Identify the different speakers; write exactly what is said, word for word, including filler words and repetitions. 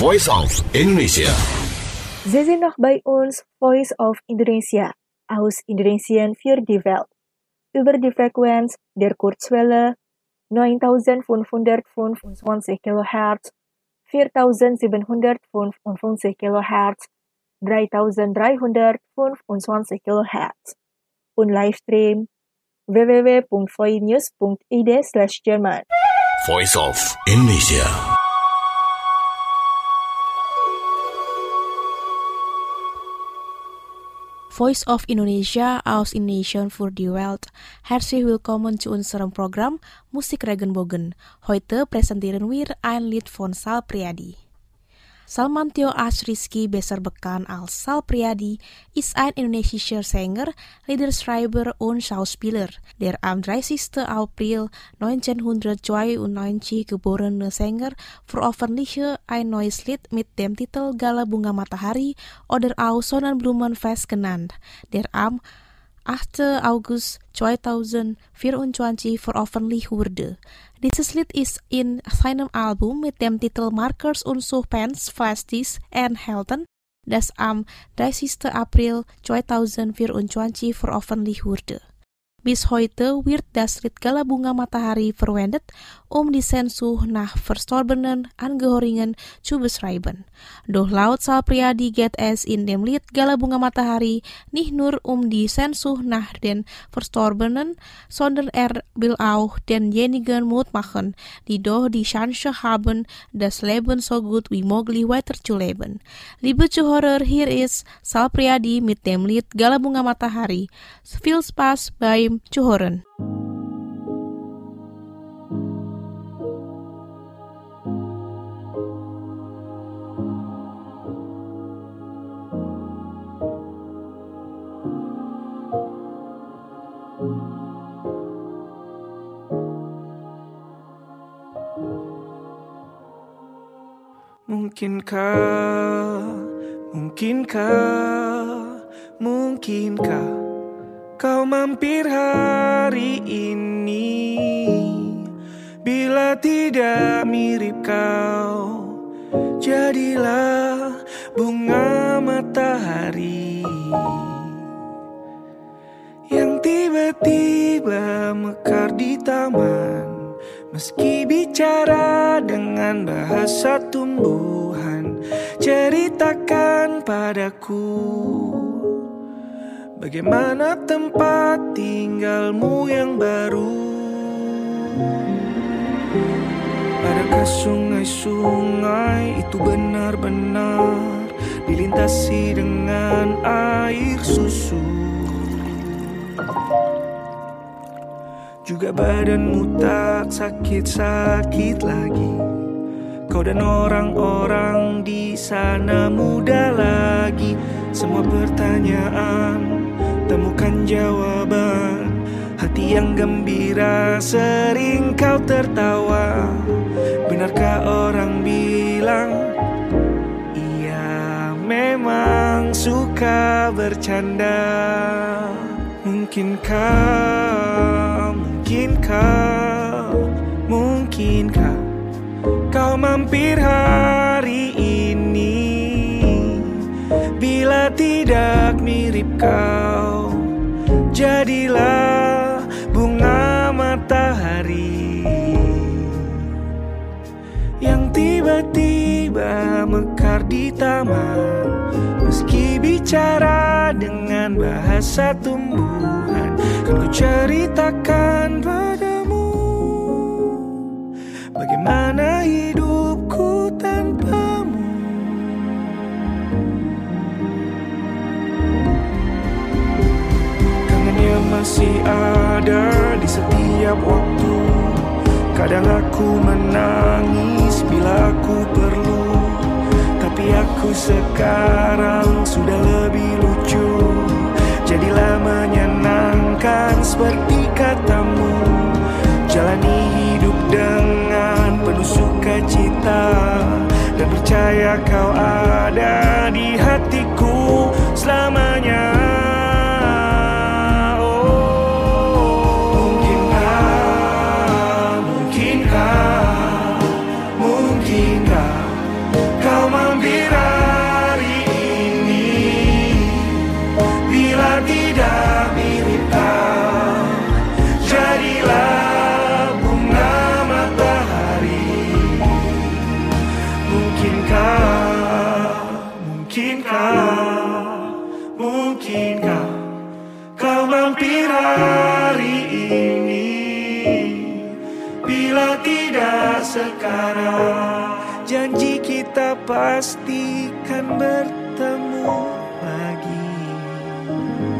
Speaker 1: Voice of Indonesia.
Speaker 2: Sie sind noch bei uns, Voice of Indonesia, aus Indonesien für die Welt. Über die Frequenz der Kurzwelle neuntausendfünfhundertfünfundzwanzig Kilohertz, viertausendsiebenhundertfünfundfünfzig Kilohertz, dreitausenddreihundertfünfundzwanzig Kilohertz und Livestream w w w punkt voinews punkt i d slash Jerman.
Speaker 1: Voice of Indonesia.
Speaker 3: Voice of Indonesia aus Indonesian für die Welt. Herzlich willkommen zu unserem Programm Musik Regenbogen. Heute präsentieren wir ein Lied von Sal Priadi. Salmantio Asriski, besser bekannt als Sal Priadi, ist ein indonesischer Sänger, Liederschreiber und Schauspieler, der am dreißigsten April neunzehnhundertzweiundneunzig geborene Sänger veröffentlichte ein neues Lied mit dem Titel Gala Bunga Matahari oder auch Sonnenblumenfest genannt, der am achter August zweitausendvierundzwanzig veröffentlicht wurde. Dieses Lied ist in seinem Album mit dem Titel Markers und Suspense Flashdisk and Helden, das am dreißigsten April zweitausendvierundzwanzig veröffentlicht wurde. Bis heute wird das Lied Gala Bunga Matahari verwendet, um die Sehnsucht nach verstorbenen Angehörigen zu beschreiben. Doch laut Sal Priadi geht es in dem Lied Gala Bunga Matahari nicht nur um die Sehnsucht nach den Verstorbenen, sondern er will auch denjenigen Mut machen, die doch die Chance haben, das Leben so gut wie möglich weiterzuleben. Liebe Zuhörer, hier ist Sal Priadi mit dem Lied Gala Bunga Matahari. Viel Spaß beim Zuhören.
Speaker 4: Mungkinkah, mungkinkah, mungkinkah kau mampir hari ini? Bila tidak mirip kau, jadilah bunga matahari yang tiba-tiba mekar di taman. Meski bicara dengan bahasa tumbuhan, ceritakan padaku bagaimana tempat tinggalmu yang baru. Adakah sungai-sungai itu benar-benar dilintasi dengan air susu? Juga badanmu tak sakit-sakit lagi. Kau dan orang-orang di sana muda lagi. Semua pertanyaan temukan jawaban. Hati yang gembira sering kau tertawa. Benarkah orang bilang ia memang suka bercanda? Mungkinkah, mungkinkah, mungkinkah kau mampir hari ini? Bila tidak mirip kau, jadilah bunga matahari yang tiba-tiba mekar di taman. Meski bicara dengan bahasa tumbuhan, kan ku ceritakan padamu bagaimana hidupku tanpamu. Kangennya masih ada di setiap waktu. Kadang aku menangis bila aku perlu. Tapi aku sekarang sudah lebih lucu. Jadilah menyenangkan seperti katamu. Jalani hidup dengan penuh sukacita, dan percaya kau ada di hatiku selamanya. Mungkinkah, mungkinkah kau Janji kita pastikan bertemu lagi.